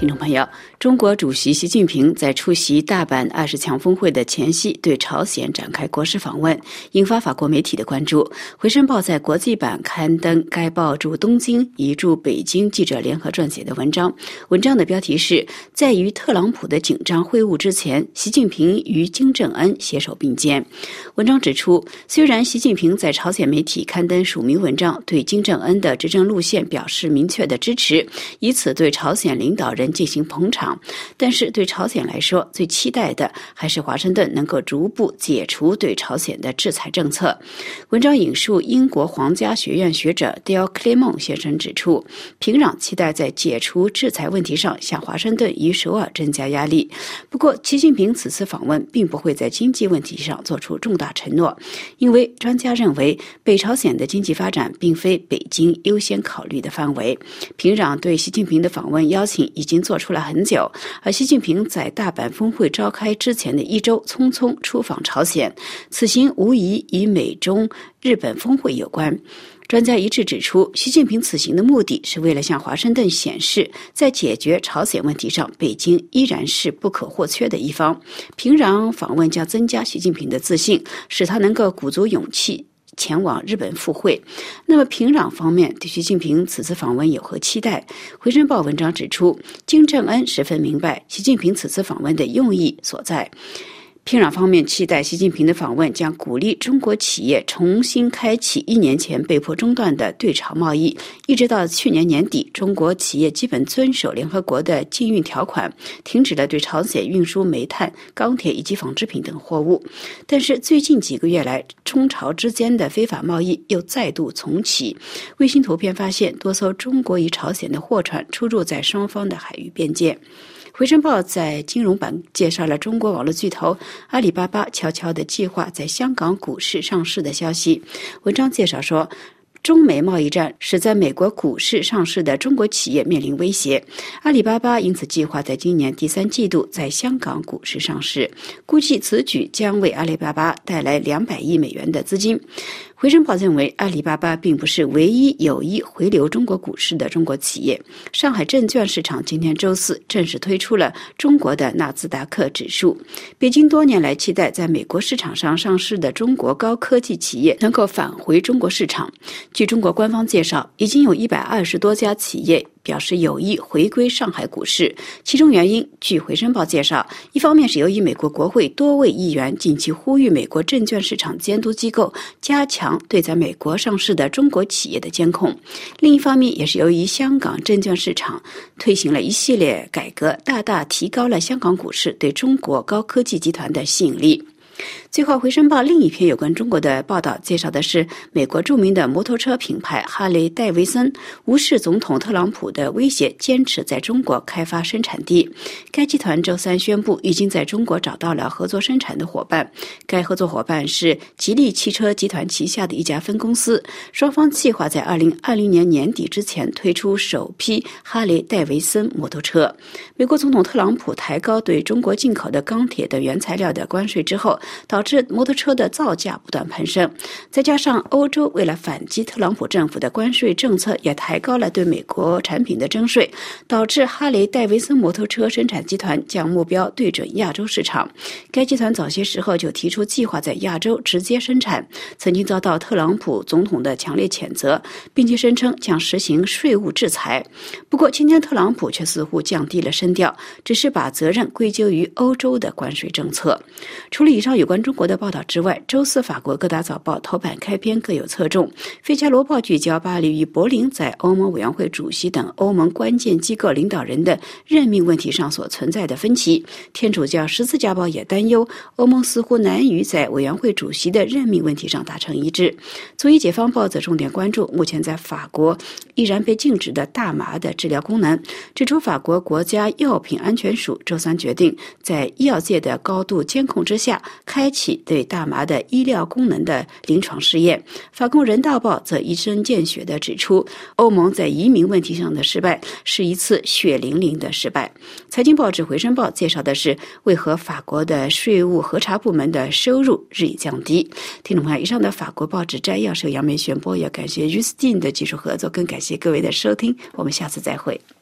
听众朋友，中国主席习近平在出席大阪20强峰会的前夕对朝鲜展开国事访问，引发法国媒体的关注。回声报在国际版刊登该报驻东京以驻北京记者联合撰写的文章，文章的标题是在与特朗普的紧张会晤之前，习近平与金正恩携手并肩。文章指出，虽然习近平在朝鲜媒体刊登署名文章，对金正恩的执政路线表示明确的支持，以此对朝鲜领导人进行捧场，但是对朝鲜来说，最期待的还是华盛顿能够逐步解除对朝鲜的制裁政策。文章引述英国皇家学院学者 Dale Clement 先生指出，平壤期待在解除制裁问题上向华盛顿与首尔增加压力。不过，习近平此次访问并不会在经济问题上做出重大承诺，因为专家认为北朝鲜的经济发展并非北京优先考虑的范围。平壤对习近平的访问邀请已经做出了很久，而习近平在大阪峰会召开之前的一周匆匆出访朝鲜，此行无疑与美中日本峰会有关。专家一致指出，习近平此行的目的是为了向华盛顿显示，在解决朝鲜问题上，北京依然是不可或缺的一方。平壤访问将增加习近平的自信，使他能够鼓足勇气前往日本赴会。那么平壤方面对习近平此次访问有何期待？回声报文章指出，金正恩十分明白习近平此次访问的用意所在。平壤方面期待习近平的访问将鼓励中国企业重新开启1年前被迫中断的对朝贸易，一直到去年年底，中国企业基本遵守联合国的禁运条款，停止了对朝鲜运输煤炭、钢铁以及纺织品等货物。但是最近几个月来，中朝之间的非法贸易又再度重启。卫星图片发现，多艘中国与朝鲜的货船出入在双方的海域边界。回声报在金融版介绍了中国网络巨头阿里巴巴悄悄的计划在香港股市上市的消息。文章介绍说，中美贸易战使在美国股市上市的中国企业面临威胁，阿里巴巴因此计划在今年第3季度在香港股市上市，估计此举将为阿里巴巴带来200亿美元的资金。回声报认为，阿里巴巴并不是唯一有意回流中国股市的中国企业。上海证券市场今天周四正式推出了中国的纳斯达克指数。北京多年来期待在美国市场上上市的中国高科技企业能够返回中国市场。据中国官方介绍，已经有120多家企业表示有意回归上海股市，其中原因，据回声报介绍，一方面是由于美国国会多位议员近期呼吁美国证券市场监督机构加强对在美国上市的中国企业的监控；另一方面，也是由于香港证券市场推行了一系列改革，大大提高了香港股市对中国高科技集团的吸引力。最后，回声报另一篇有关中国的报道介绍的是，美国著名的摩托车品牌哈雷戴维森无视总统特朗普的威胁，坚持在中国开发生产地。该集团周三宣布，已经在中国找到了合作生产的伙伴。该合作伙伴是吉利汽车集团旗下的一家分公司，双方计划在2020年年底之前推出首批哈雷戴维森摩托车。美国总统特朗普抬高对中国进口的钢铁等原材料的关税之后，导致摩托车的造价不断攀升，再加上欧洲为了反击特朗普政府的关税政策，也抬高了对美国产品的征税，导致哈雷戴维森摩托车生产集团将目标对准亚洲市场。该集团早些时候就提出计划在亚洲直接生产，曾经遭到特朗普总统的强烈谴责，并且声称将实行税务制裁。不过今天特朗普却似乎降低了声调，只是把责任归咎于欧洲的关税政策。除了以上有关中国的报道之外，周四法国各大早报头版开篇各有侧重。费加罗报聚焦巴黎与柏林在欧盟委员会主席等欧盟关键机构领导人的任命问题上所存在的分歧。天主教十字架报也担忧欧盟似乎难于在委员会主席的任命问题上达成一致。左翼解放报则重点关注目前在法国依然被禁止的大麻的治疗功能，指出法国国家药品安全署周三决定在医药界的高度监控之下开启对大麻的医疗功能的临床试验。法国人道报则一针见血地指出，欧盟在移民问题上的失败是一次血淋淋的失败。财经报纸回声报介绍的是为何法国的税务核查部门的收入日益降低。听众朋友，以上的法国报纸摘要是由杨梅选播，也感谢 Justine 的技术合作，更感谢各位的收听，我们下次再会。